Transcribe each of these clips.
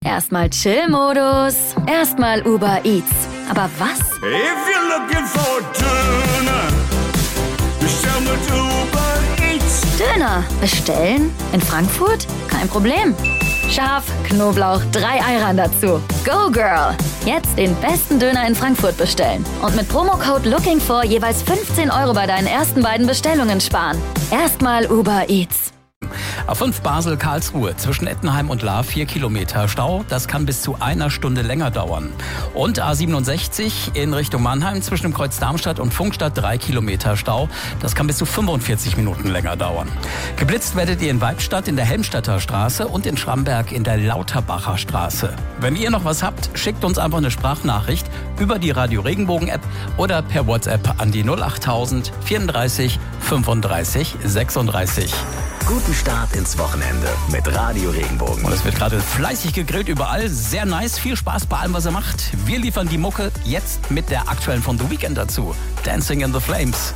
Erstmal Chill-Modus, erstmal Uber Eats. Aber was? If you're looking for Döner, bestell mit Uber Eats. Döner bestellen? In Frankfurt? Kein Problem. Scharf, Knoblauch, 3 Ayran dazu. Go Girl! Jetzt den besten Döner in Frankfurt bestellen. Und mit Promocode LOOKINGFOR jeweils 15 € bei deinen ersten beiden Bestellungen sparen. Erstmal Uber Eats. A5 Basel-Karlsruhe zwischen Ettenheim und Lahr 4 Kilometer Stau. Das kann bis zu 1 Stunde länger dauern. Und A67 in Richtung Mannheim zwischen dem Kreuz Darmstadt und Pfungstadt 3 Kilometer Stau. Das kann bis zu 45 Minuten länger dauern. Geblitzt werdet ihr in Weibstadt in der Helmstedter Straße und in Schramberg in der Lauterbacher Straße. Wenn ihr noch was habt, schickt uns einfach eine Sprachnachricht über die Radio Regenbogen App oder per WhatsApp an die 08000 34 35 36. Guten Start ins Wochenende mit Radio Regenbogen. Und es wird gerade fleißig gegrillt überall. Sehr nice. Viel Spaß bei allem, was ihr macht. Wir liefern die Mucke jetzt mit der aktuellen von The Weeknd dazu. Dancing in the Flames.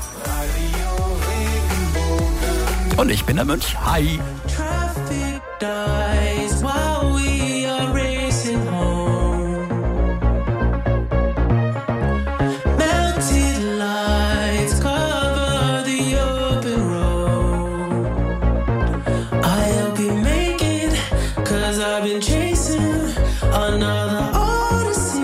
Und ich bin der Mönch. Hi. Traffic dies while we are racing home. Melted lights cover the open road. I'll be making, 'cause I've been chasing another odyssey.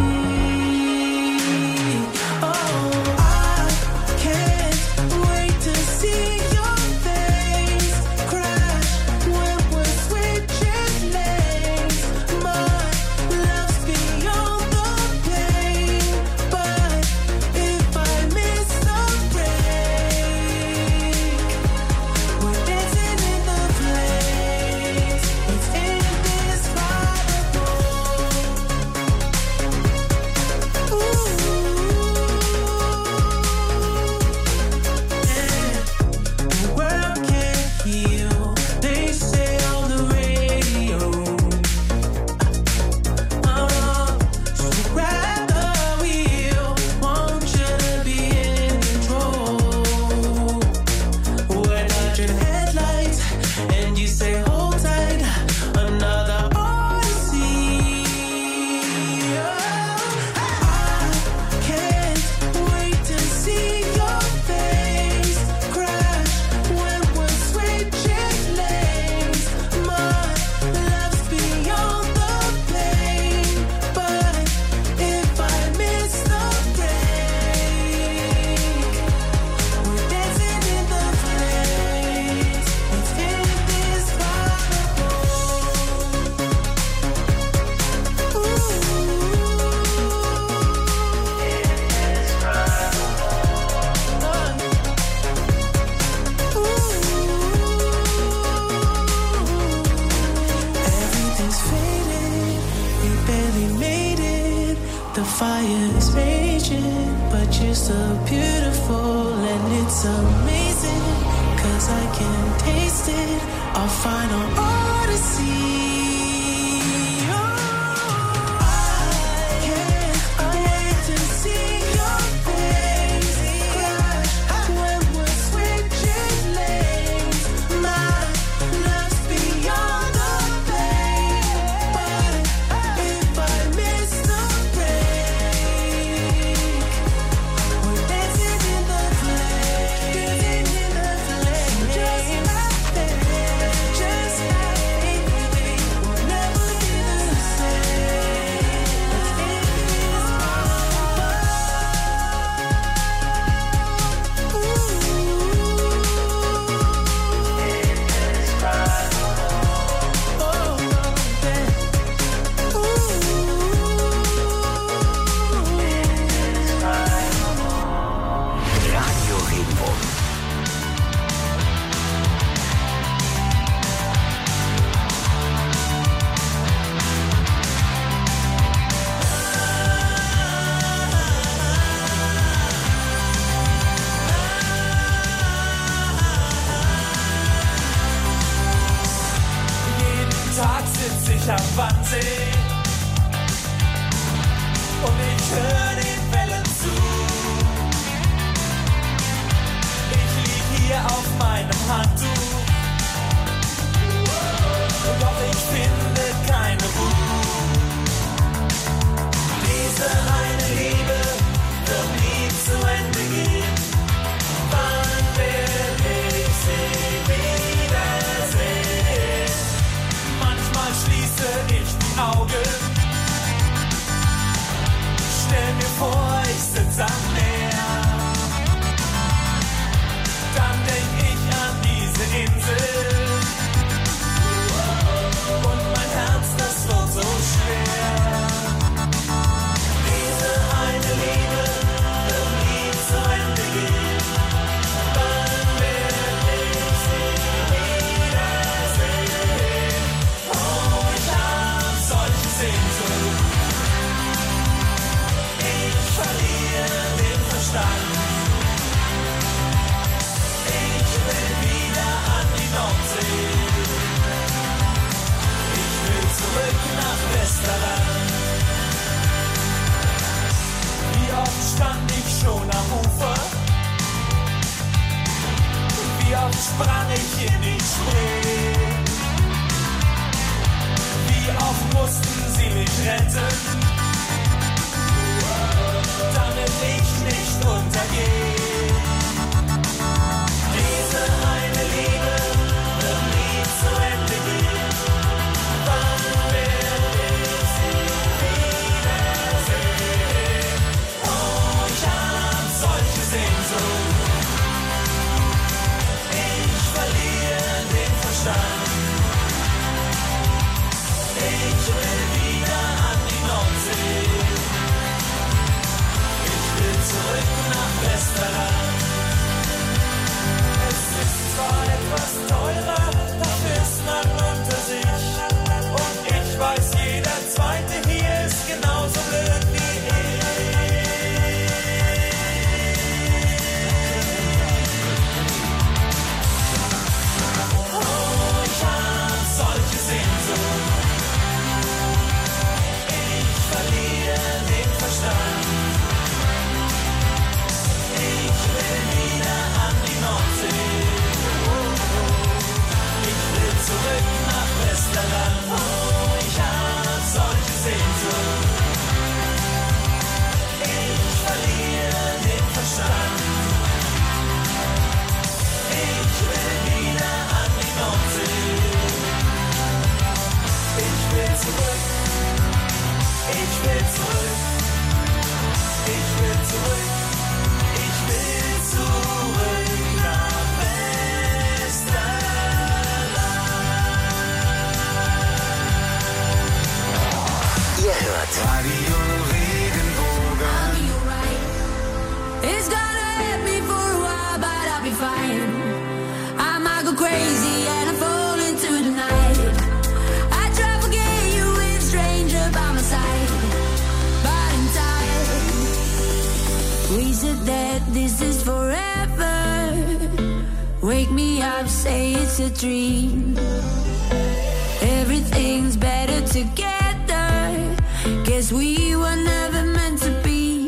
Oh, I can't wait to see your face crash when we're switching lanes. My love's beyond the pain, but if I miss the break, we're dancing in the flames. It's indescribable. The world can't heal, they say on the radio. So grab the wheel, want you to be in control. We're dodging headlights, and you say hold tight, another odyssey. I can't wait to see your face crash when we're switching lanes. My love's beyond the pain, but if I miss the break, we're dancing in the flames. It's indescribable. Everything's faded, we barely made it. The fire is raging, but you're so beautiful and it's amazing. 'Cause I can taste it, our final odyssey. I can't wait to see your face crash when we're switching lanes. My love's beyond the pain, but if I miss the break, we're dancing in the flames. Just like that, just like anything, we'll never be the same. Radio Regenbogen. Jeden Tag sitz ich am Wannsee und ich höre den Wellen zu. Ich lieg hier auf meinem Handtuch, doch ich finde keine Ruhe. Spree. Wie oft mussten sie mich retten, damit ich nicht untergehe. Diese eine Liebe wird nie zu Ende gehen. Wann werde ich sie wiedersehen? Oh, ich hab solche Sehnsucht. Ich verliere den Verstand. Ich will wieder an die Nordsee. Ich will zurück nach Westerland. Es ist zwar etwas teurer, dafür ist man unter sich. Und ich weiß, jeder Zweite hier ist genauso blöd wie ich. Oh, ich hab solche Sehnsucht. Ich verliere den Verstand. Ich will wieder an die Nordsee. Ich will zurück nach Westerland. Oh, ich hab solche Sehnsucht. Ich verliere den Verstand. Ich will wieder an die Nordsee. Ich will zurück. Ich will zurück. Ich will zurück. Ich will zurück nach Westerland. Ihr hört Radio Regenbogen. It's gonna hit me for a while, but I'll be fine. I might go crazy and I fall into the night. I try to forget you with a stranger by my side, but in time we said that this is forever. Wake me up, say it's a dream. Everything's better together. Guess we were never meant to be.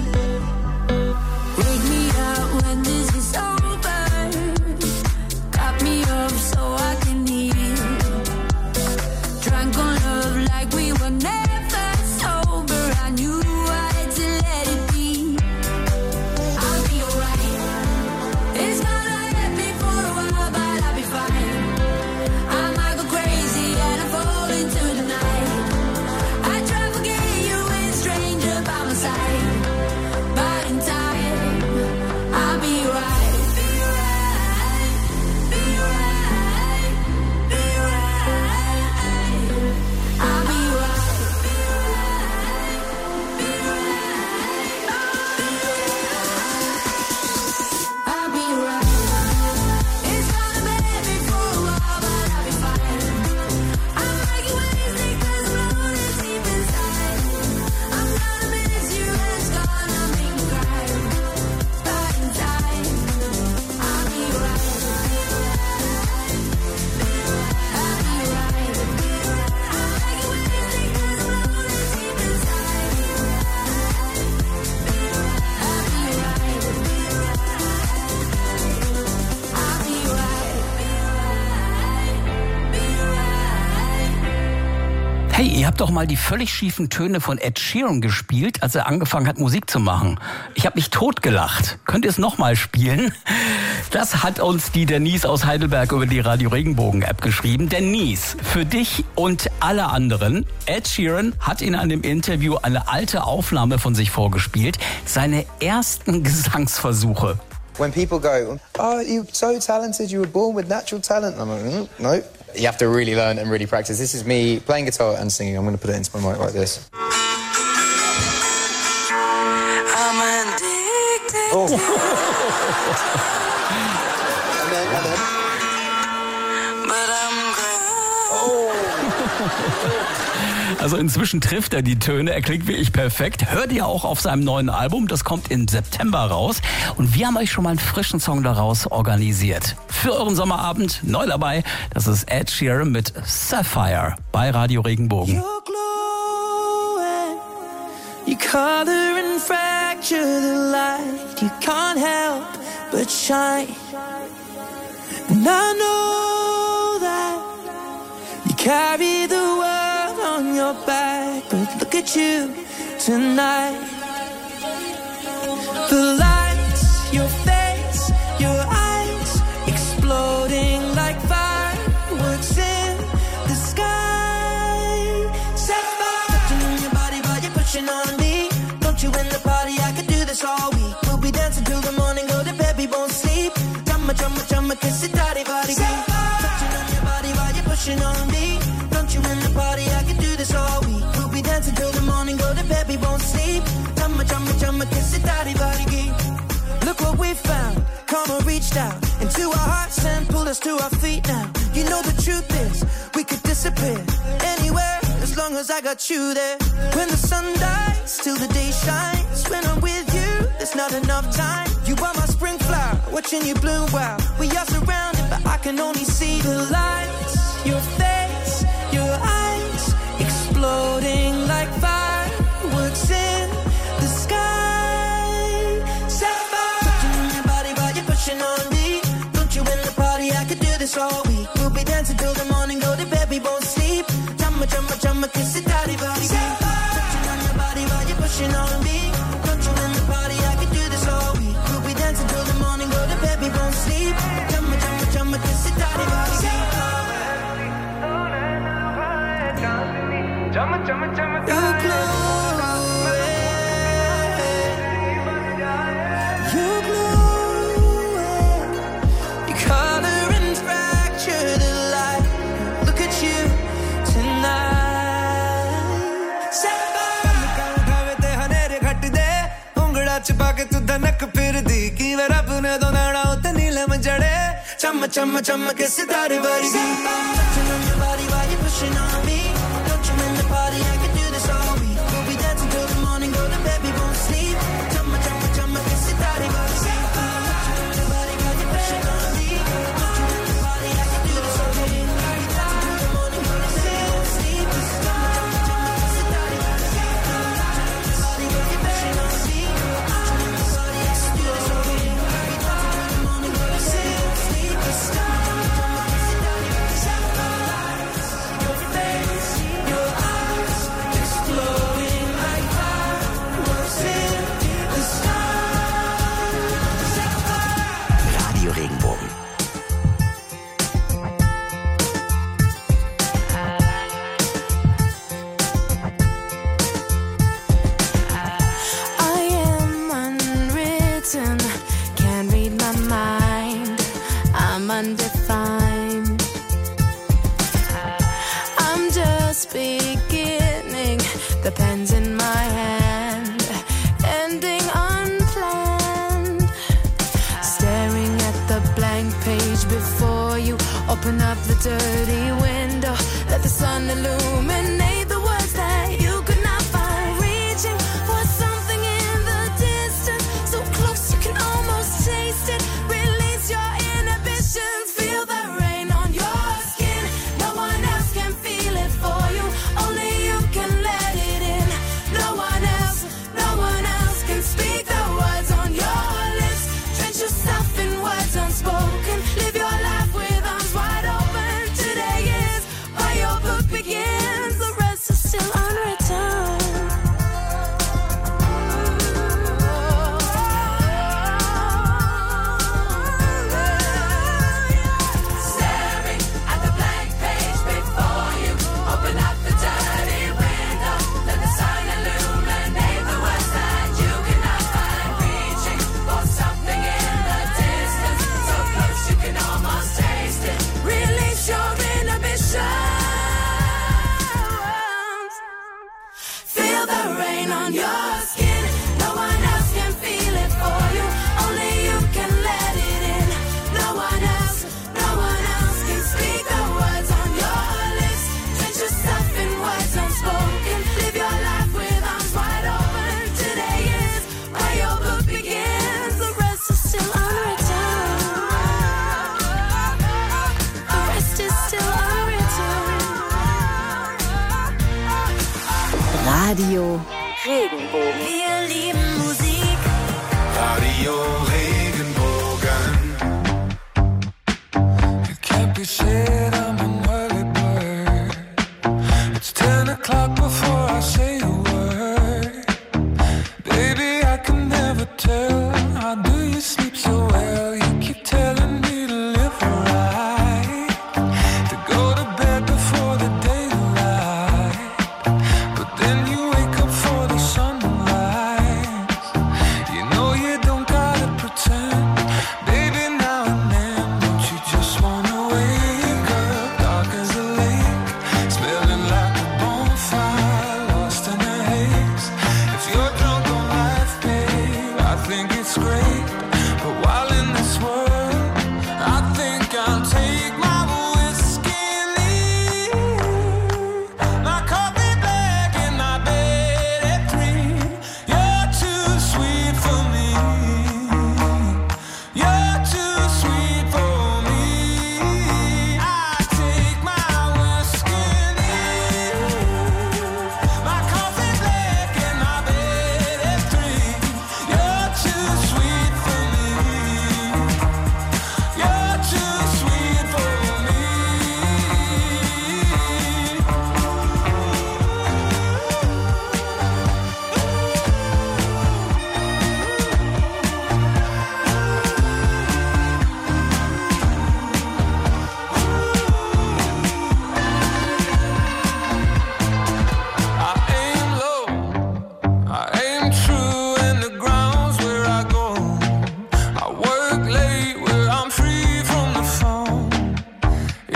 Wake me up when this is over. Cut me off so I can heal. Drunk on love like we were never sober. I knew I had to let it be. I'll be alright. It's gonna hit me for a while, but I'll be fine. I might go crazy and I fall into the night. I try to forget you with a stranger by my side, but in time I'll be right. Be right. Be right. Be right. I'll be right. Be right. Be right. I'll be right. It's gonna make me for a while, but I'll be fine. I'm like you wasted 'cause I'm lonely deep inside. I'm gonna miss you and it's gonna make me cry. But in time, I'll be right. I'll be right. I'm like you wasted 'cause I'm lonely deep inside. I'll be right. I'll be right. Hey, ihr habt doch mal die völlig schiefen Töne von Ed Sheeran gespielt, als er angefangen hat, Musik zu machen. Ich habe mich totgelacht. Könnt ihr es nochmal spielen? Das hat uns die Denise aus Heidelberg über die Radio Regenbogen App geschrieben. Denise, für dich und alle anderen, Ed Sheeran hat in einem Interview eine alte Aufnahme von sich vorgespielt. Seine ersten Gesangsversuche. When people go, oh, you're so talented, you were born with natural talent. I'm like, no. You have to really learn and really practice. This is me playing guitar and singing. I'm going to put it into my mic like this. I'm addicted. Oh. and then. But I'm glad. Also inzwischen trifft er die Töne, er klingt wirklich perfekt. Hört ihr auch auf seinem neuen Album, das kommt im September raus. Und wir haben euch schon mal einen frischen Song daraus organisiert. Für euren Sommerabend neu dabei, das ist Ed Sheeran mit Sapphire bei Radio Regenbogen. You're glowing, you color and fracture the light. You can't help but shine. And I know carry the world on your back, but look at you tonight. The lights, your face, your eyes, exploding like fireworks in the sky. Sapphire, touching on your body while you're pushing on me. Don't you in the party? I could do this all week. We'll be dancing till the morning, go to bed, we won't sleep. Chumma, chumma, chumma, kiss it, daddy, body. Touching on your body while you're pushing on me. Don't you in the party? I could do this all week. We'll be dancing till the morning, go to bed, we won't sleep. Chumma, chumma, chumma, kiss it, daddy, body. Look what we found. Karma reached out into our hearts and pulled us to our feet now. You know the truth is, we could disappear anywhere as long as I got you there. When the sun dies, till the day shines. When I'm with you, there's not enough time. You are my spring flower, watching you bloom wild. We are surrounded, but I can only see the lights. Your face, your eyes, exploding like fireworks in the sky. Sapphire, touching on your body while you're pushing on me. Don't you in the party? I could do this all week. We'll be dancing till the morning, go to bed, we won't sleep. Chumma, chumma, chumma, kiss it, daddy, body. Touching on your body while you're pushing on me. Don't you in the party? I could do this all week. We'll be dancing till the morning, go to bed, we won't sleep. Chumma, chumma, chumma, kiss it, daddy, body. You glow, you glow, you color and fracture the light. Look at you tonight. Sapphire, te hanere ghat de ungla chpa ke tu dhanak phirdi ki war apne donana utte neelam jade chamma chamma chamma ke sitare vargi. Touching on your body while you're pushing on me. Don't you in the party? I could do this all week. We'll be dancing till the morning, go to bed, we won't sleep. Chumma, chumma, chumma, kiss it, daddy, body. Touching on your body while you're pushing on me. Don't you in the party? I could do this all week. We'll be dancing till the morning, go to bed, we won't sleep. Chumma, chumma, chumma, kiss it, daddy, body. Touching on your body while you're pushing on me. Don't you in the party? I could do this all week. We'll be dancing till the morning, go to bed, we won't sleep. Chumma, chumma, chumma, kiss it, daddy, body. Your face, your eyes, exploding like fireworks in the sky. Radio Regenbogen. I am unwritten, can't read my mind. I'm undefined. I'm just beginning, the pen's in my hand, ending unplanned. Staring at the blank page before you, open up the dirty window, let the sun illuminate the words that you could not find. Reaching for something in the distance, so close you can almost taste it. Release your inhibitions, feel the rain on your skin. No one else can feel it for you, only you can let it in. No one else can speak the words on your lips. Drench yourself in words unspoken, live your life with arms wide open. Today is where your book begins, the rest is still unwritten. Staring at the blank page before you, open up the dirty window, let the sun illuminate the words that you cannot find. Reaching for something in the distance, so close you can almost taste it. Release your inhibitions, feel the rain on your skin. No one else can feel it for you, only you can let it in. No one else can speak the words on your lips. Drench yourself in words unspoken, live your life with arms wide open. Today is where your book begins, the rest is still unwritten. The rest is still unwritten. Radio Regenbogen. Wir lieben Musik. Radio Regenbogen. It can't be said I'm an early bird.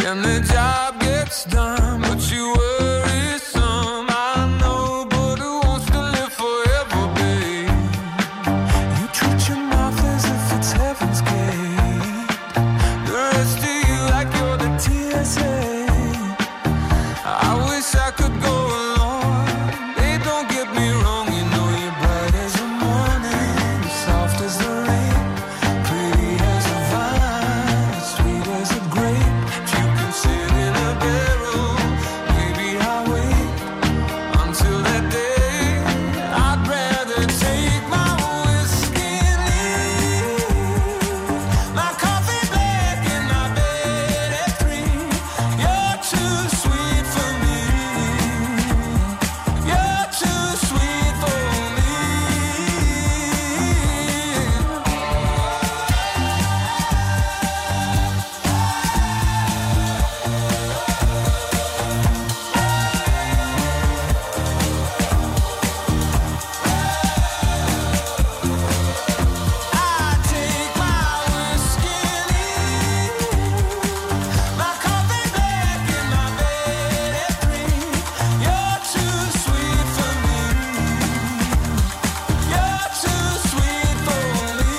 and the job gets done, but you worry some. I know, but who wants to live forever, babe? You treat your mouth as if it's heaven's gate. The rest of you like you're the TSA. I wish I could go along. Babe, don't get me wrong, you know you're bright as the morning, soft as the rain, pretty as a vine, sweet as a grape. If you can sit in a barrel, maybe I'll wait until that day. I'd rather take my whiskey and leave my coffee black in my bed at 3. You're too sweet for me. You're too sweet for me. I take my whiskey and leave my coffee black in my bed at 3. You're too sweet for me. You're too sweet for me.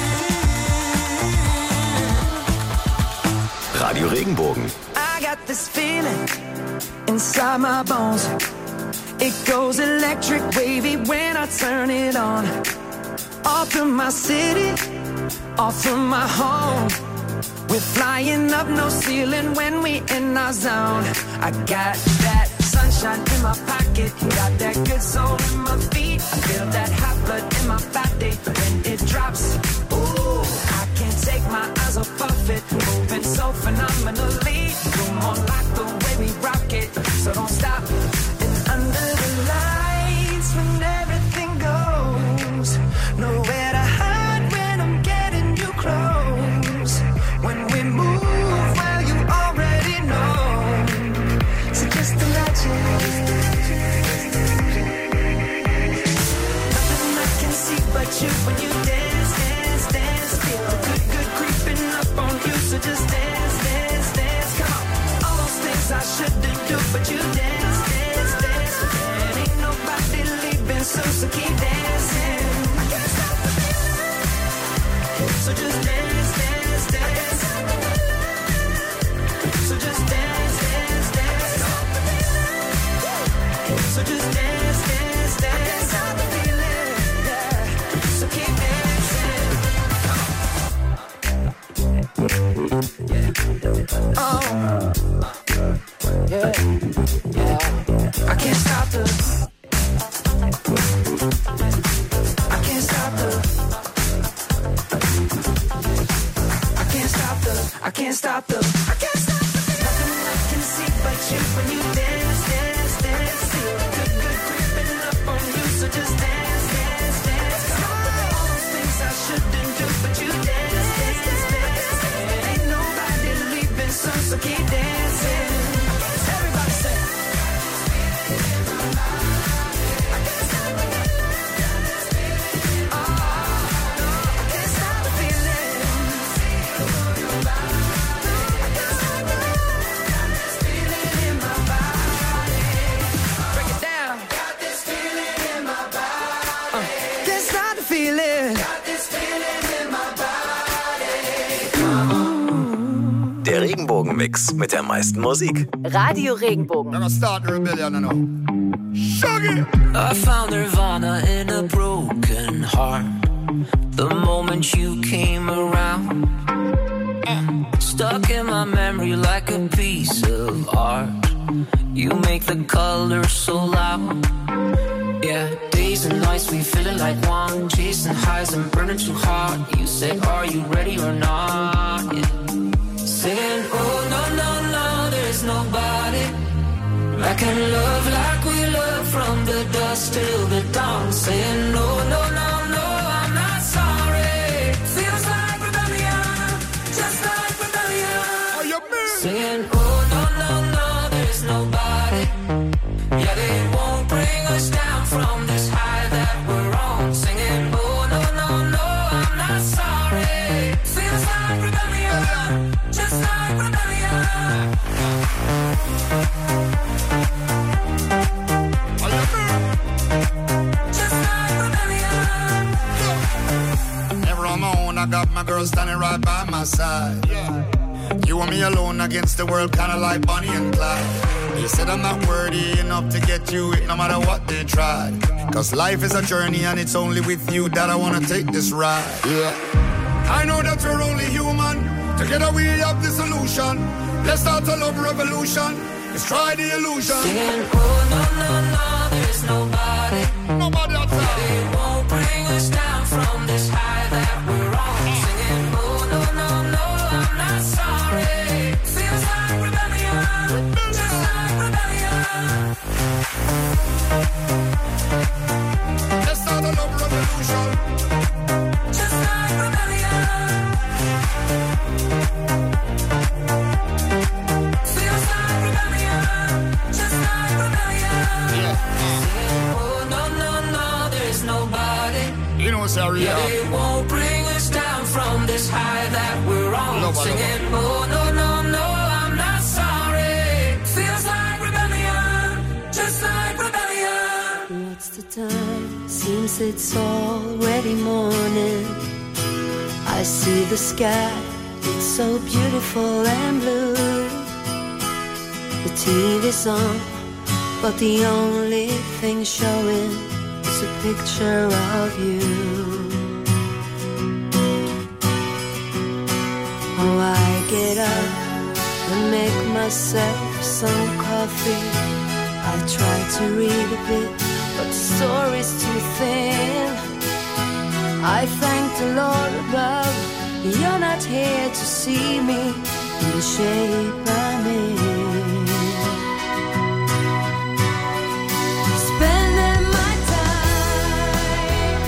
Radio Regenbogen. I got this feeling inside my bones. It goes electric wavy when I turn it on. Off from my city, off from my home. We're flying up, no ceiling when we in our zone. I got that sunshine in my pocket, got that good soul in my feet. I feel that hot blood in my body when it drops. Ooh, I can't take my eyes off of it, moving so phenomenally. You're more like the way we rock it, so don't stop. And under the lights, when everything goes, nowhere to hide when I'm getting you close. When we move, well, you already know. So just imagine. Nothing I can see but you when you dance, dance, dance. Feel good, good creeping up on you. So just dance, dance, dance. Come on. All those things I shouldn't do, but you dance, dance, dance. And ain't nobody leaving soon, so keep dancing. I can't stop the feeling. So just dance, dance, dance. So just dance, dance, dance. So just dance, dance, dance. I can't stop the feeling, yeah. So keep dancing. Oh, yeah, yeah. I can't stop the. I can't stop the. I can't stop the. I can't stop the. I can't stop the. Nothing I can see but you when you dance, dance, dance. Feel good, good creeping up on you. So just dance, dance, dance. All those things I shouldn't do, but you dance, dance, dance. And ain't nobody leaving soon, so keep dancing. Everybody say. Der Regenbogen-Mix mit der meisten Musik. Radio Regenbogen. Gonna start the rebellion, you know. Shaggy! I found Nirvana in a broken heart. The moment you came around, stuck in my memory like a piece of art. You make the colors so loud. Yeah, days and nights we feeling like one, chasing highs and burning too hard. You say, are you ready or not? Yeah. Saying, oh no, no, no, there's nobody I can love like we love from the dusk till the dawn. Saying, no, no, no, no, I'm not sorry. Feels like rebellion, just like rebellion. Are you mean? Saying, oh no, no, no, there's nobody. Yeah, they won't bring us down from this high that we're on. Singing, oh no, no, no, I'm not sorry. Feels like rebellion, just like rebellion. Never on my own, I got my girl standing right by my side. You and me alone against the world, kinda like Bonnie and Clyde. They said I'm not worthy enough to get you it, no matter what they tried. Cause life is a journey and it's only with you that I wanna take this ride. I know that we're only human. Together we have the solution. Let's start a love revolution. Let's try the illusion. Singing, oh no, no, no, there's nobody. Nobody outside. They won't bring us down from this high that we're on. Singing, oh no, no, no, I'm not sorry. Feels like rebellion, just like rebellion. Let's start a love revolution. Just like rebellion. Feels like rebellion, just like rebellion. Singing, oh no, no, no, there's nobody. You know, sorry, Yeah, they won't bring us down from this high that we're on. Nobody. Singing, oh no, no, no, I'm not sorry. Feels like rebellion, just like rebellion. What's the time? Seems it's already morning. I see the sky, it's so beautiful and blue. The TV's on, but the only thing showing is a picture of you. Oh, I get up and make myself some coffee. I try to read a bit, but the story's too thin. I thank the Lord above, you're not here to see me in the shape I'm in. Spending my time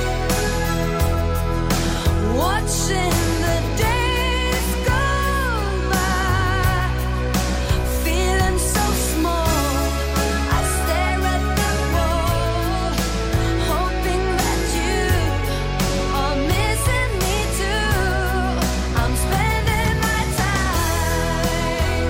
watching the days go by, feeling so small. I stare at the wall, hoping that you are missing me too. I'm spending my time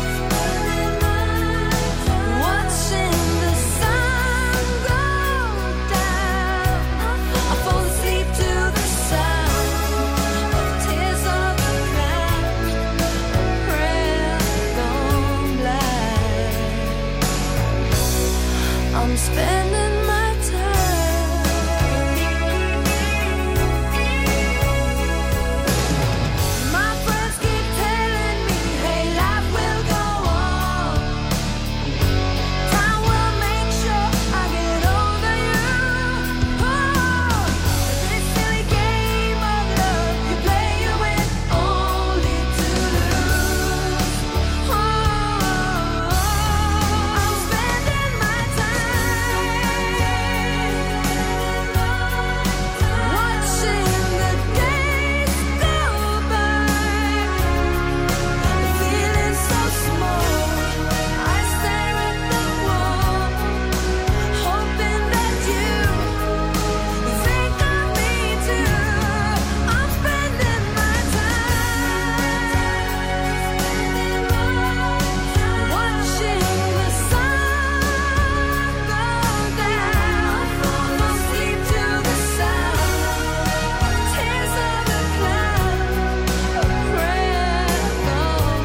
watching the sun go down. I fall asleep to the sound of tears on the ground, a prayer gone blind. I'm spending my time. My friends keep telling me, hey, life will go on. Time will make sure I get over you. Oh, this silly game of love you play, you win only to lose. Oh, I'm spending my time watching the days go by, feeling so small. I stare at the wall, hoping that you think of me too. I'm spending my time watching the sun go down. Fall asleep to the sound of tears of a clown, a prayer gone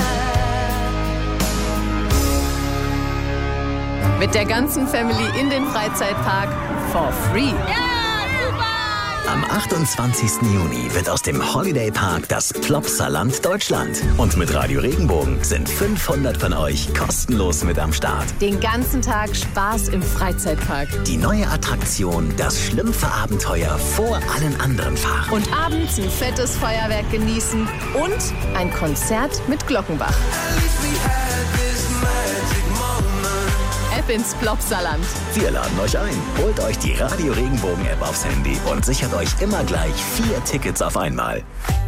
blind. Mit der ganzen Family in den Freizeitpark for free. Am 28. Juni wird aus dem Holiday Park das Plopsaland Deutschland. Und mit Radio Regenbogen sind 500 von euch kostenlos mit am Start. Den ganzen Tag Spaß im Freizeitpark. Die neue Attraktion, das Schlümpfe-Abenteuer vor allen anderen Fahrern. Und abends ein fettes Feuerwerk genießen und ein Konzert mit Glockenbach. Ab ins Plopsaland. Wir laden euch ein. Holt euch die Radio Regenbogen App aufs Handy und sichert euch immer gleich 4 Tickets auf einmal.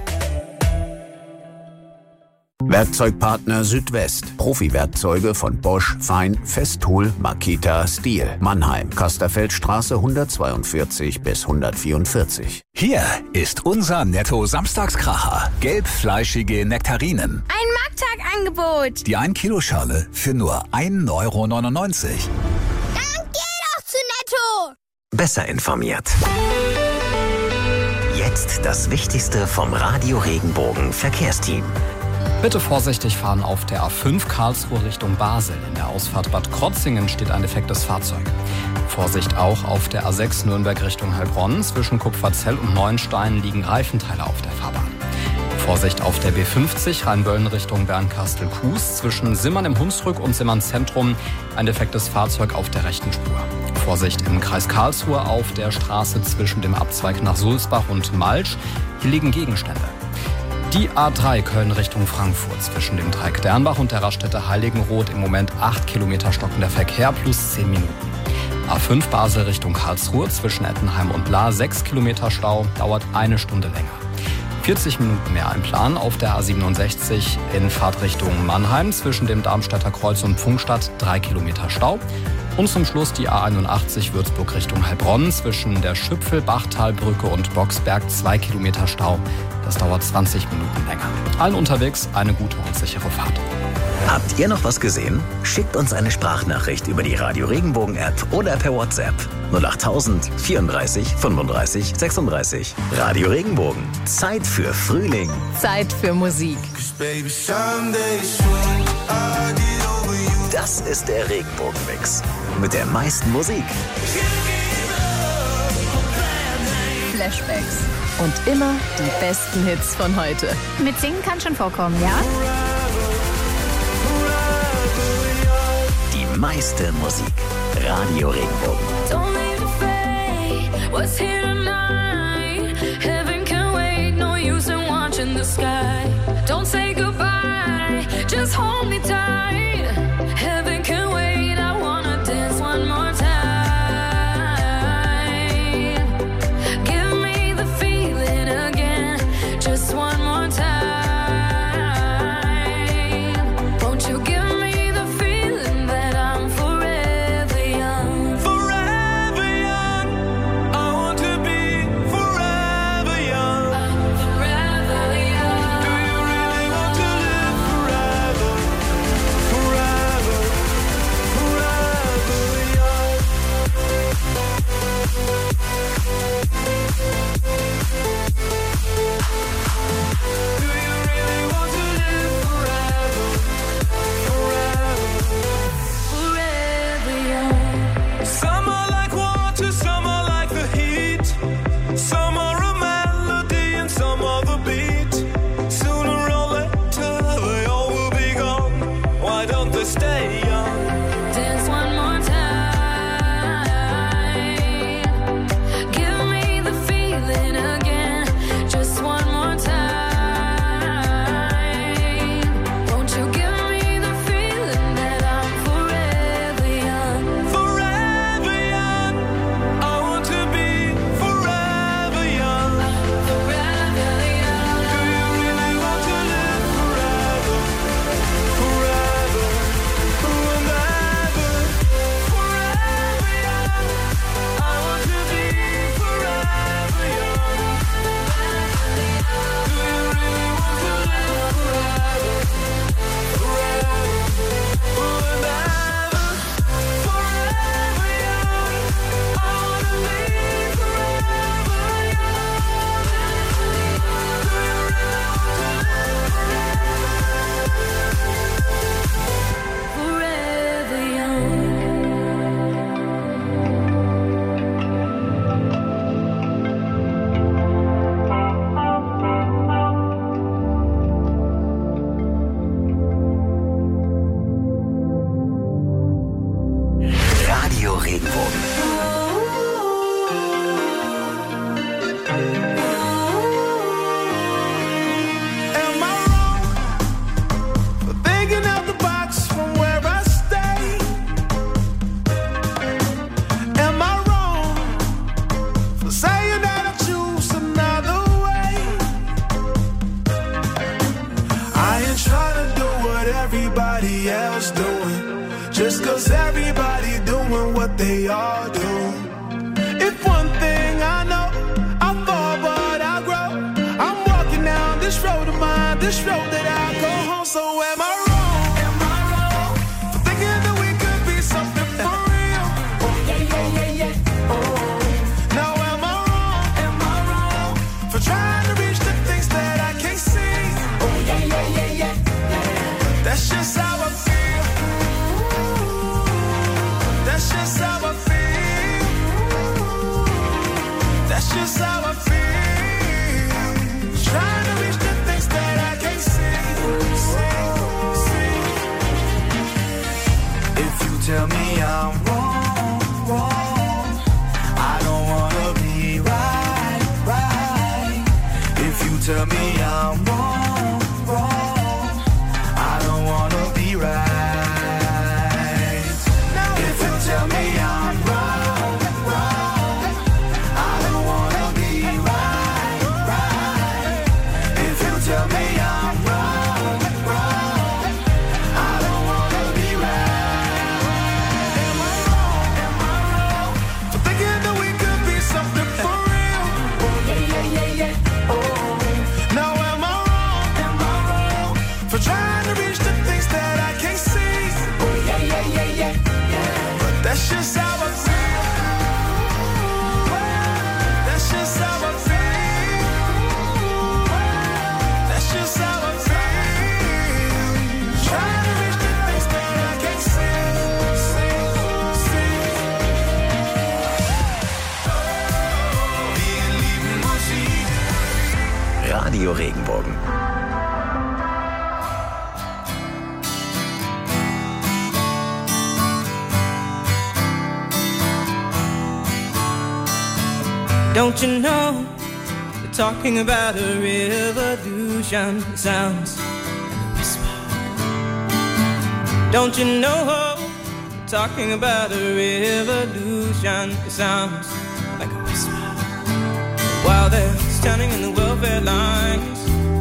Werkzeugpartner Südwest. Profi-Werkzeuge von Bosch, Fein, Festool, Makita, Stihl. Mannheim, Kasterfeldstraße 142 bis 144. Hier ist unser Netto-Samstagskracher. Gelbfleischige Nektarinen. Ein Markttag Angebot. Die 1-Kilo-Schale für nur 1,99 Euro. Dann geh doch zu Netto. Besser informiert. Jetzt das Wichtigste vom Radio Regenbogen Verkehrsteam. Bitte vorsichtig fahren auf der A5 Karlsruhe Richtung Basel. In der Ausfahrt Bad Krotzingen steht ein defektes Fahrzeug. Vorsicht auch auf der A6 Nürnberg Richtung Heilbronn. Zwischen Kupferzell und Neuenstein liegen Reifenteile auf der Fahrbahn. Vorsicht auf der B50 Rheinböllen Richtung Bernkastel-Kues. Zwischen Simmern im Hunsrück und Simmern Zentrum ein defektes Fahrzeug auf der rechten Spur. Vorsicht im Kreis Karlsruhe auf der Straße zwischen dem Abzweig nach Sulzbach und Malsch. Hier liegen Gegenstände. Die A3 Köln Richtung Frankfurt zwischen dem Dreieck Dernbach und der Raststätte Heiligenroth im Moment 8 Kilometer stockender Verkehr plus 10 Minuten. A5 Basel Richtung Karlsruhe zwischen Ettenheim und Lahr 6 Kilometer Stau, dauert 1 Stunde länger. 40 Minuten mehr einplanen auf der A67 in Fahrtrichtung Mannheim zwischen dem Darmstädter Kreuz und Pfungstadt 3 Kilometer Stau. Und zum Schluss die A81 Würzburg Richtung Heilbronn zwischen der Schüpfel-Bachtalbrücke und Boxberg 2 Kilometer Stau. Das dauert 20 Minuten länger. Allen unterwegs eine gute und sichere Fahrt. Habt ihr noch was gesehen? Schickt uns eine Sprachnachricht über die Radio Regenbogen App oder per WhatsApp. 08000 34 35 36. Radio Regenbogen. Zeit für Frühling. Zeit für Musik. Das ist der Regenbogenmix. Mit der meisten Musik. Flashbacks. Und immer die besten Hits von heute. Mit Singen kann schon vorkommen, ja? Die meiste Musik. Radio Regenbogen. Don't leave the fate, what's here tonight? Heaven can wait, no use in watching the sky. Don't say goodbye, just hold me tight. Heaven can wait, I wanna dance one more time. Give me the feeling again, just one more time. Won't you give me the feeling that I'm forever young? Forever young, I want to be forever young. I'm forever young. Do you really want to live forever? Forever, forever young. Do you really want to live forever? Forever young. Some are like water, some are like the heat. Some are a melody and some are the beat. Sooner or later they all will be gone. Why don't they stay young? Dance one more time. Give me the feeling again, just one more time. Won't you give me the feeling that I'm forever young? Forever young, I want to be forever young. Forever young. Do you really want to live forever? Forever, forever, forever young. I want to be forever young. Do you really want to live forever? Forever, forever, forever young. I want to be forever young. Do you really want to live Forever young. Radio Regenbogen. Am I wrong for thinking out the box from where I stay? Am I wrong for saying that I choose another way? I ain't trying to do what everybody else doing, just 'cause everybody doing what they are doing. tell me I'm wrong, wrong, I don't wanna be right, right. If you tell me I'm wrong, wrong, I don't wanna be right. If you tell me I'm wrong, wrong, I don't wanna be right, right. If you tell me I'm wrong, wrong, I don't wanna be right. Am I wrong for thinking that we could be something for real? Oh yeah, yeah, yeah, yeah. Oh, now am I wrong for trying to reach the things that I can't see? Oh yeah, yeah, yeah, yeah, yeah. But that's just how I feel. That's just how I feel. That's just how I feel. Trying to reach the things that I can't see. Wir lieben Musik. Radio Regenbogen. Don't you know, they're talking about a revolution. It sounds like a whisper. Don't you know, they're talking about a revolution. It sounds like a whisper. While they're standing in the welfare lines,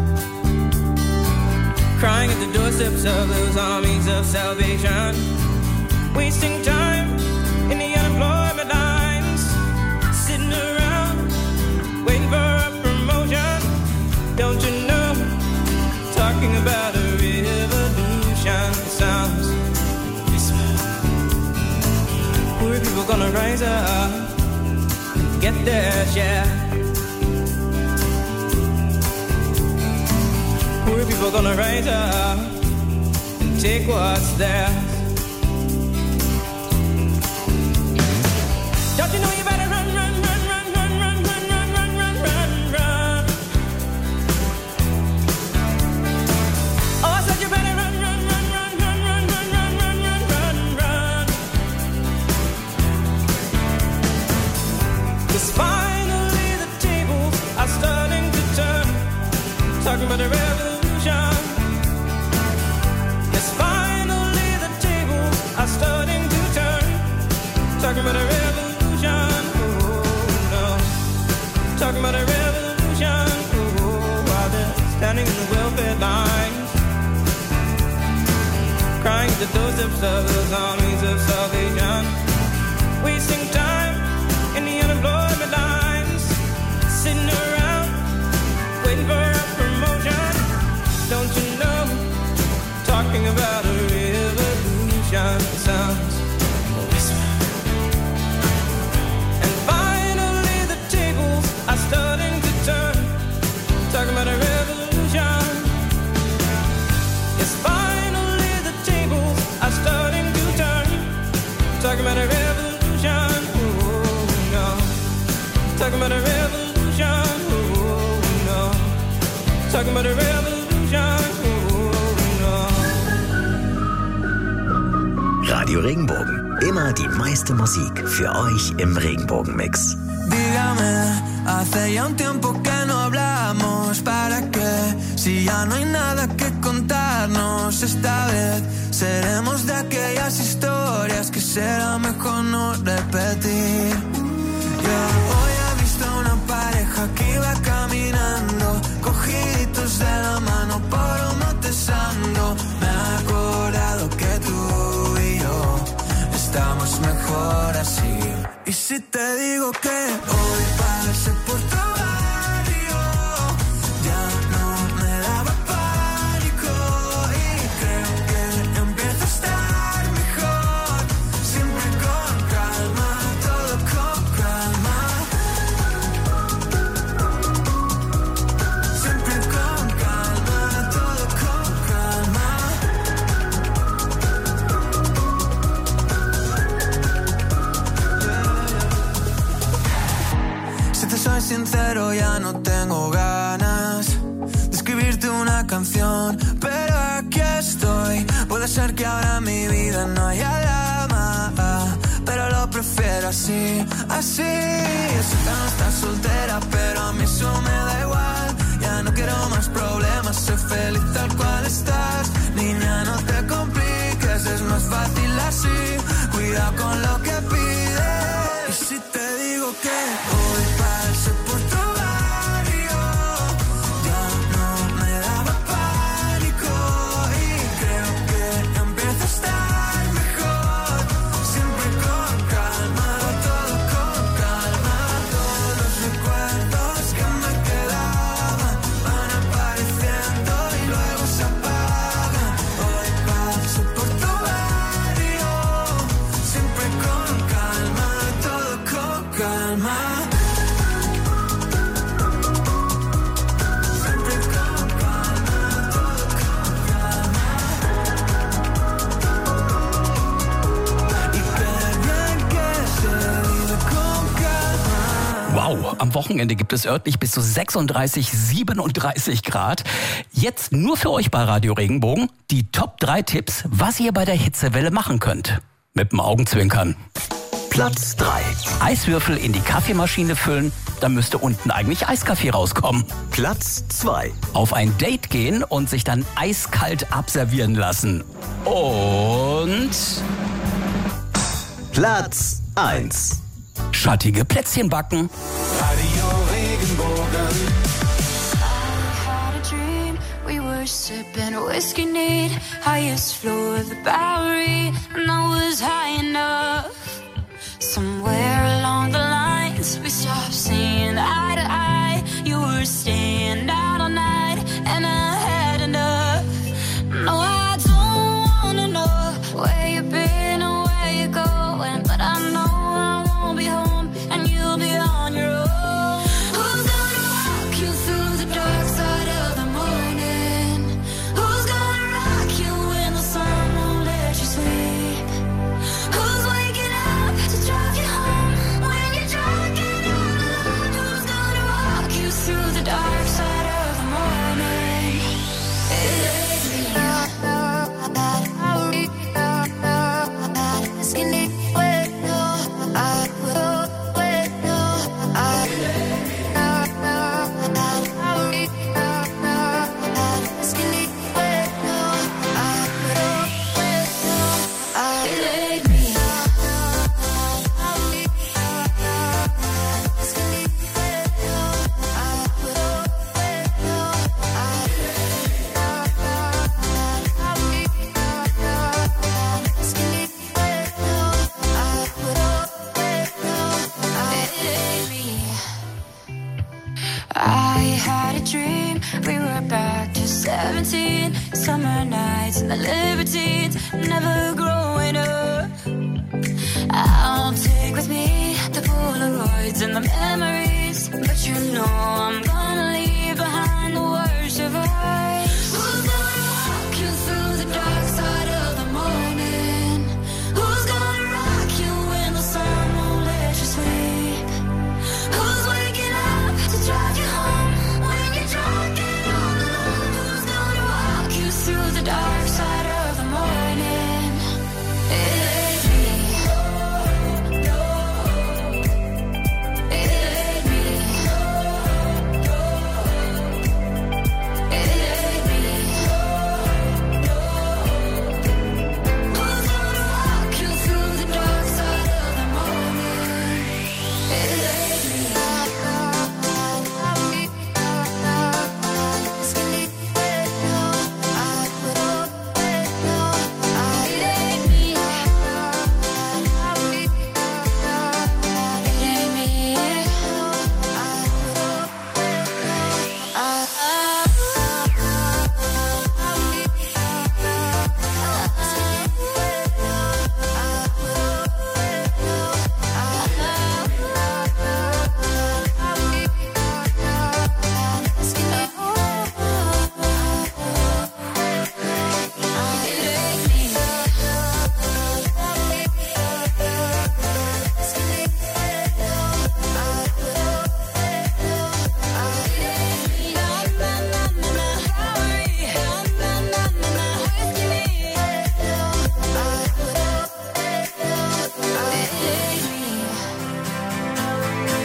crying at the doorsteps of those armies of salvation, wasting time in the unemployment lines, sitting around waiting for a promotion. Don't you know, talking about a revolution. It sounds whisper. Poor people gonna rise up and get their share. Poor people gonna rise up and take what's theirs. Don't you know you better run, run, run, run, run, run, run, run, run, run, run, run. Oh, I said you better run, run, run, run, run, run, run, run, run, run, run, run. 'Cause finally the tables are starting to turn. Talking about a revolution. Yes, finally the tables are starting to turn. Talking about a revolution. Oh no. Talking about a revolution. Oh, while they're standing in the welfare lines, crying at the doorsteps of those armies of salvation, wasting time in the unemployment lines, sitting around waiting for a promotion. Don't you know, talking about a revolution sounds like a whisper. And finally the tables are starting to turn. Talking about a revolution. Yes, finally the tables are starting to turn. Talking about a revolution. Oh no. Talking about a revolution. Oh no. Talking about a revolution. Oh no. Radio Regenbogen. Immer die meiste Musik für euch im Regenbogen-Mix. Dígame, hace ya un tiempo que no hablamos. ¿Para qué? Si ya no hay nada que contarnos. Esta vez seremos de aquellas historias que será mejor no repetir. Yo hoy he visto una pareja que iba caminando, cogiditos de la mano por un matesando. Me he acordado que tú y yo estamos mejor así. Y si te digo que hoy pasé por tu barrio, ya no me daba pánico. Y creo que empieza a estar mejor. Siempre con calma, todo con calma. Siempre con calma, todo con calma. Si te soy sincero, ya no tengo ganas de escribirte una canción, pero aquí estoy. Puede ser que ahora en mi vida no haya alarma, prefiero así, así. Yo sé que no estás soltera, pero a mí eso me da igual. Ya no quiero más problemas, soy feliz tal cual estás. Niña, no te compliques, es más fácil así. Cuidado con lo que pides. Y si te digo que hoy paso por tu barrio, ya no me daba pánico. Y creo que empieza a estar mejor. Siempre con calma, todo con calma. Todos los recuerdos que me quedaban van apareciendo y luego se apagan. Hoy paso por tu barrio, siempre con calma, todo con calma. Siempre con calma, todo con calma. Y qué bien que se vive con calma. Wow, am Wochenende gibt es örtlich bis zu 36, 37 Grad. Jetzt nur für euch bei Radio Regenbogen die Top 3 Tipps, was ihr bei der Hitzewelle machen könnt. Mit dem Augenzwinkern. Platz 3. Eiswürfel in die Kaffeemaschine füllen, dann müsste unten eigentlich Eiskaffee rauskommen. Platz 2. Auf ein Date gehen und sich dann eiskalt abservieren lassen. Und Platz 1. schattige Plätzchen backen. Radio Regenbogen. Had a dream, we were sipping whiskey neat, highest floor of the Bowery, and I was high enough. Somewhere along the lines, we stopped seeing eye to eye. You were staying out all night, and I had enough. No, I don't wanna know where you've been or where you're going, but I know I won't be home, and you'll be on your own. Who's gonna walk you through the dark side of the morning? Who's gonna rock you when the sun won't let you sleep? Who's waking up to drive you home when you're drunk and all alone? Who's gonna walk you through the dark side of the morning? I had a dream, we were back to 17, summer nights and the libertines, never growing up. I'll take with me the Polaroids and the memories, but you know I'm gonna leave behind the worst of us. Who's gonna walk you through the dark side of the morning? Who's gonna rock you when the sun won't let you sleep? Who's waking up to drive you home when you're drunk and all alone? Who's gonna walk you through the dark side of the morning? It ain't me. It ain't me.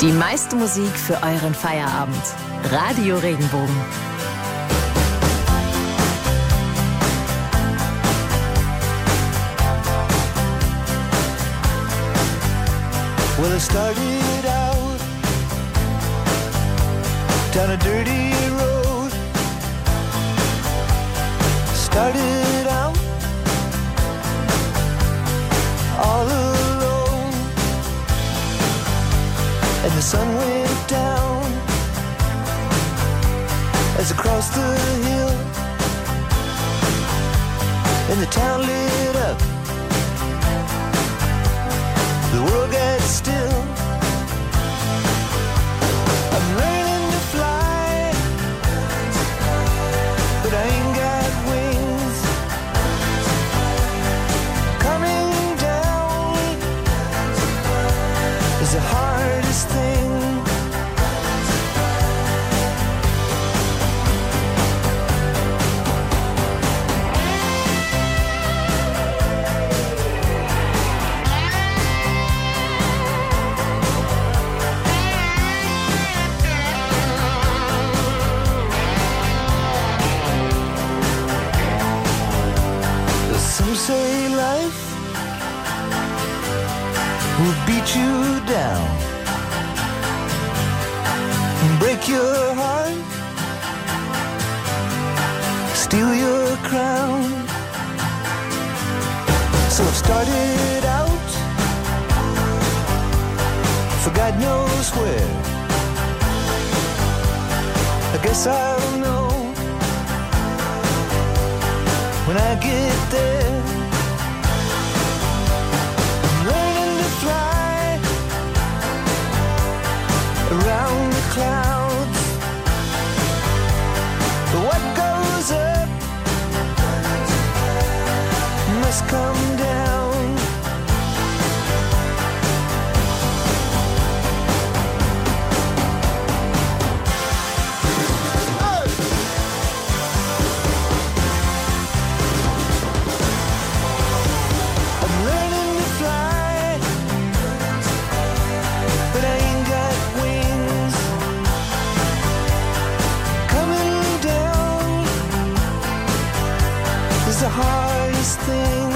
Die meiste Musik für euren Feierabend. Radio Regenbogen. Well, I started out down a dirty road. Started out all alone, and the sun went down as I crossed the hill, and the town lit up. The world gets still. I'm learning to fly, but I ain't got wings. Coming down is the hardest thing. Some say life will beat you down and break your heart, steal your crown. So I've started out for God knows where. I guess I'll know when I get there. I'm learning to fly around the clouds, but what goes up must come down. The hardest thing.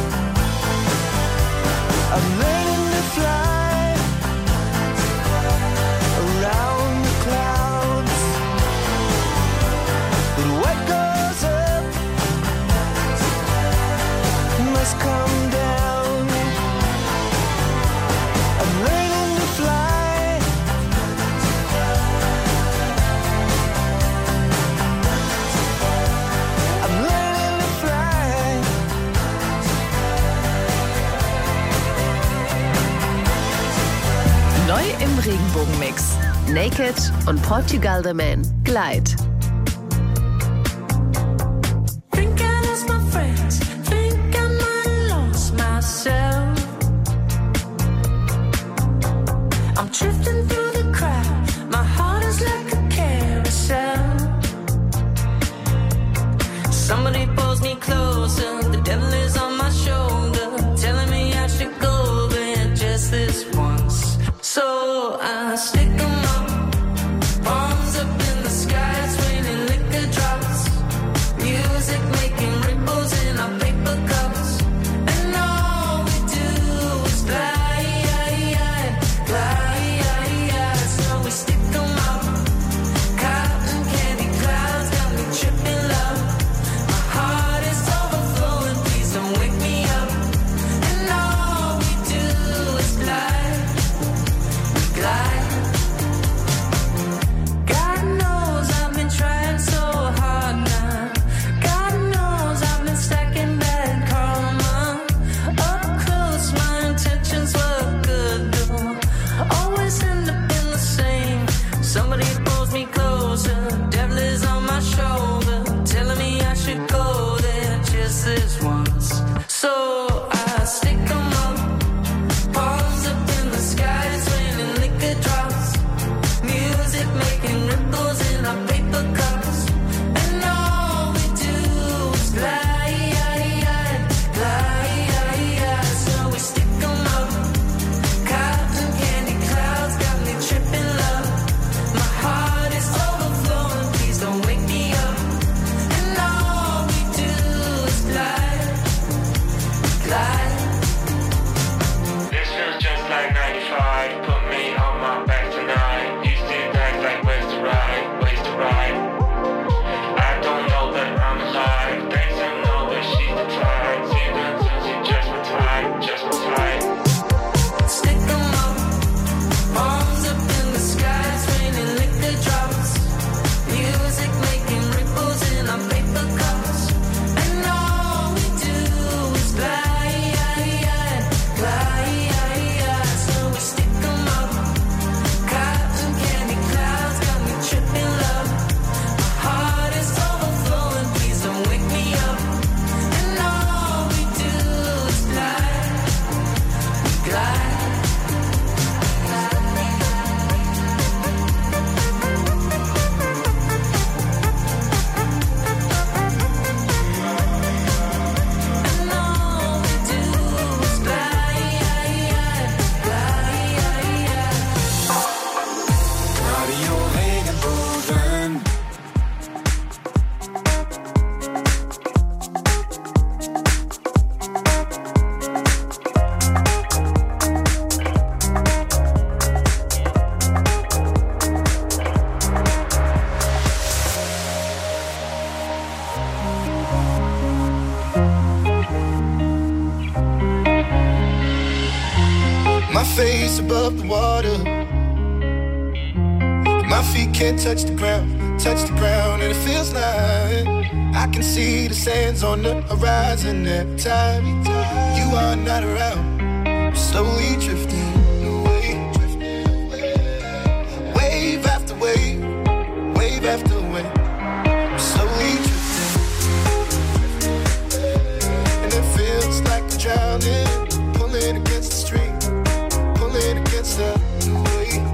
I'm learning to fly around the clouds, but what goes up must come down. I'm learning to fly. I'm learning to fly. Neu im Regenbogenmix. Naked und Portugal the Man. Glide. Think I lost my friends. Think I might have lost myself. I'm drifting through the crowd. My heart is like a carousel. Somebody pulls me closer. The devil is on my shoulder, telling me I should go there just this once. So I stick 'em up, palms up in the sky, swing. face above the water. My feet can't touch the ground, and it feels like I can see the sands on the horizon every time you are not around. Slowly drifting away, wave after wave, wave after wave. Slowly drifting, and it feels like I'm drowning, pulling against the stream, pulling against the wave.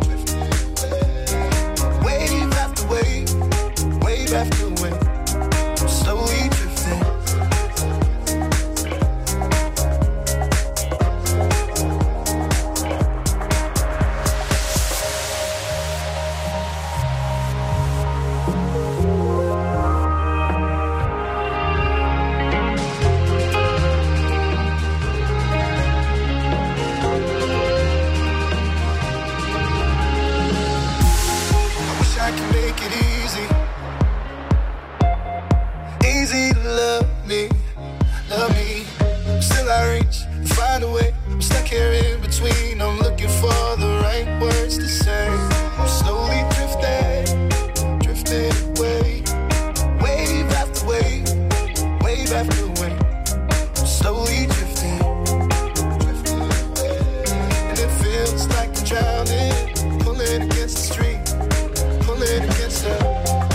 Wave after wave, wave after wave, I'm slowly drifting. I can make it easy, easy to love me, love me. Still I reach, find a way. I'm stuck here in between. I'm looking for the right words to say. I'm slowly drifting, drifting away. Wave after wave, wave after wave. I'm slowly drifting, drifting away. And it feels like I'm drowning, pulling against the stream, pulling against the.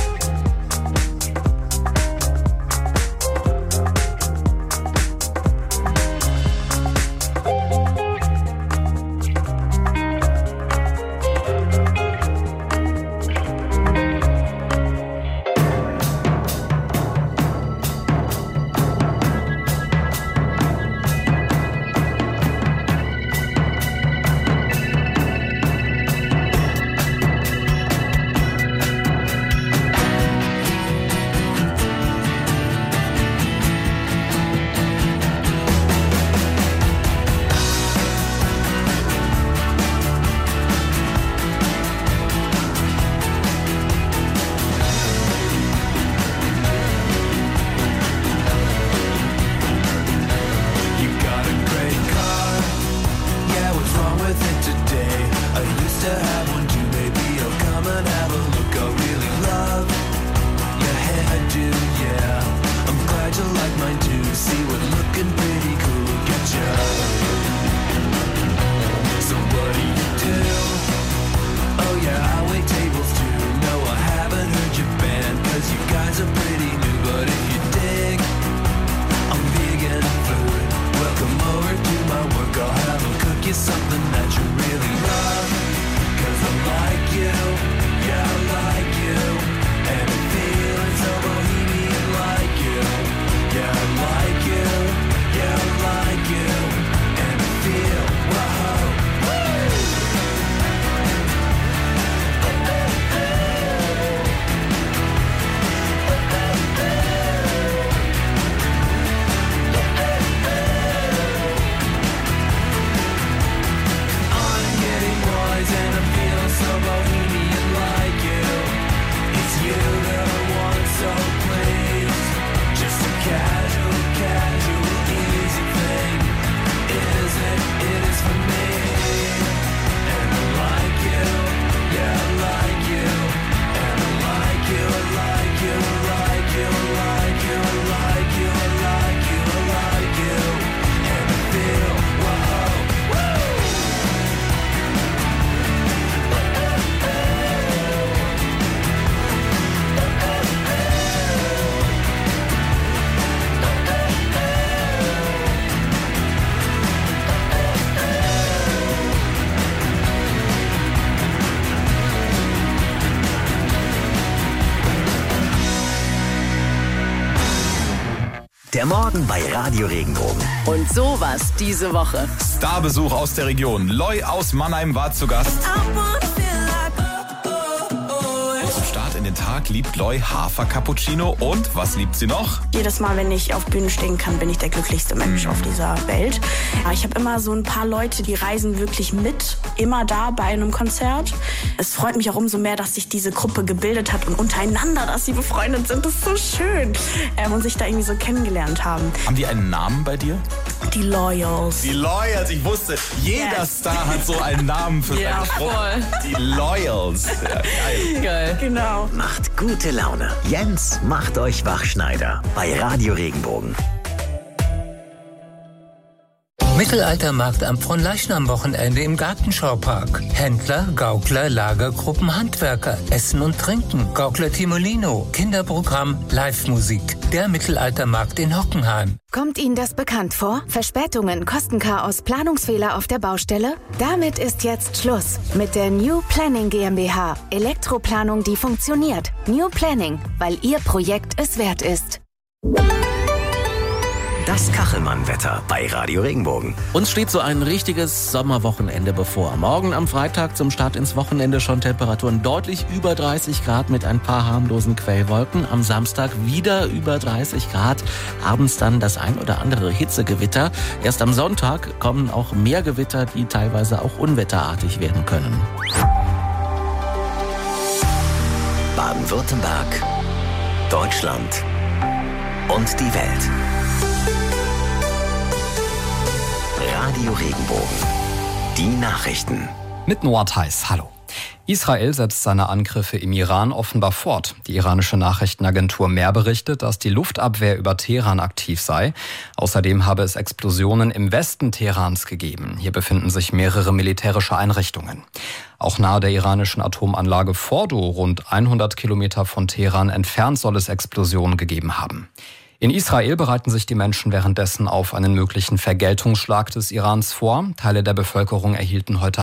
Der Morgen bei Radio Regenbogen. Und sowas diese Woche. Starbesuch aus der Region. Loy aus Mannheim war zu Gast. Zum Start in den Tag liebt Loy Hafer-Cappuccino. Und was liebt sie noch? Jedes Mal, wenn ich auf Bühnen stehen kann, bin ich der glücklichste Mensch auf dieser Welt. Ja, ich habe immer so ein paar Leute, die reisen wirklich mit, immer da bei einem Konzert. Es freut mich auch umso mehr, dass sich diese Gruppe gebildet hat und untereinander, dass sie befreundet sind. Das ist so schön. Und sich da irgendwie so kennengelernt haben. Haben die einen Namen bei dir? Die Loyals. Die Loyals, ich wusste, jeder Star hat so einen Namen für seine Gruppe. Die Loyals. Ja, Geil. Genau. Macht gute Laune. Jens macht euch Wachschneider bei Radio Regenbogen. Mittelaltermarkt am Fronleichnam-Wochenende im Gartenschaupark. Händler, Gaukler, Lagergruppen, Handwerker, Essen und Trinken. Gaukler Timolino, Kinderprogramm, Live-Musik. Der Mittelaltermarkt in Hockenheim. Kommt Ihnen das bekannt vor? Verspätungen, Kostenchaos, Planungsfehler auf der Baustelle? Damit ist jetzt Schluss mit der New Planning GmbH. Elektroplanung, die funktioniert. New Planning, weil Ihr Projekt es wert ist. Das Kachelmann-Wetter bei Radio Regenbogen. Uns steht so ein richtiges Sommerwochenende bevor. Morgen am Freitag zum Start ins Wochenende schon Temperaturen deutlich über 30 Grad mit ein paar harmlosen Quellwolken. Am Samstag wieder über 30 Grad. Abends dann das ein oder andere Hitzegewitter. Erst am Sonntag kommen auch mehr Gewitter, die teilweise auch unwetterartig werden können. Baden-Württemberg, Deutschland und die Welt. Radio Regenbogen. Die Nachrichten. Mit Noah Theis. Hallo. Israel setzt seine Angriffe im Iran offenbar fort. Die iranische Nachrichtenagentur Mehr berichtet, dass die Luftabwehr über Teheran aktiv sei. Außerdem habe es Explosionen im Westen Teherans gegeben. Hier befinden sich mehrere militärische Einrichtungen. Auch nahe der iranischen Atomanlage Fordo, rund 100 Kilometer von Teheran entfernt, soll es Explosionen gegeben haben. In Israel bereiten sich die Menschen währenddessen auf einen möglichen Vergeltungsschlag des Irans vor. Teile der Bevölkerung erhielten heute